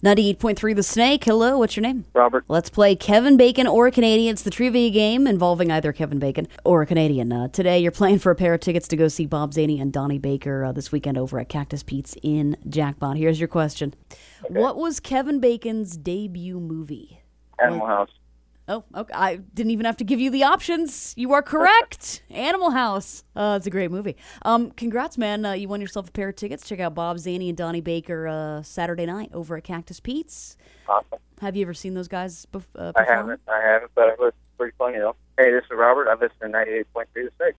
98.3 The Snake. Hello, what's your name? Robert. Let's play Kevin Bacon or a Canadian. It's the trivia game involving either Kevin Bacon or a Canadian. Today, you're playing for a pair of tickets to go see Bob Zaney and Donnie Baker this weekend over at Cactus Pete's in Jackpot. Here's your question. Okay. What was Kevin Bacon's debut movie? Animal House. Oh, okay. I didn't even have to give you the options. You are correct. Animal House. It's a great movie. Congrats, man. You won yourself a pair of tickets. Check out Bob Zaney and Donnie Baker Saturday night over at Cactus Pete's. Awesome. Have you ever seen those guys perform? I haven't, but it was pretty funny, though. Hey, this is Robert. I listen to 98.3 The Snake.